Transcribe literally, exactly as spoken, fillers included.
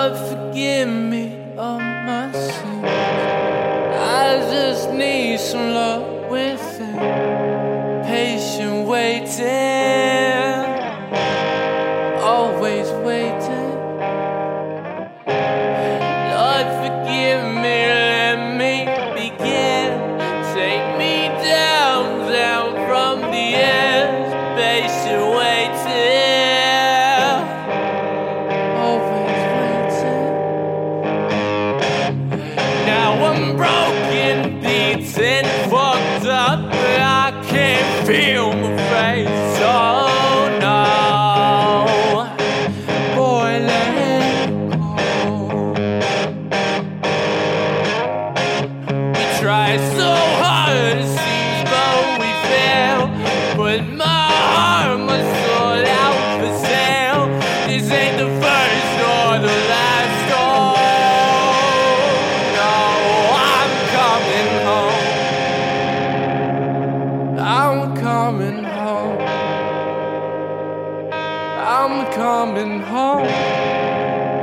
Lord, forgive me all my sins. I just need some love within. Patient waiting, always waiting. Lord, forgive me, let me begin. Take me down, down from the edge. Patient waiting, always waiting. Now I'm broken, beaten, fucked up, but I can't feel my face. Oh no, boy, let it go. We try so hard, it seems, but we fail. Put my heart, my soul out for sale. This ain't the first or the last. Oh no, I'm coming home. I'm coming home. I'm coming home.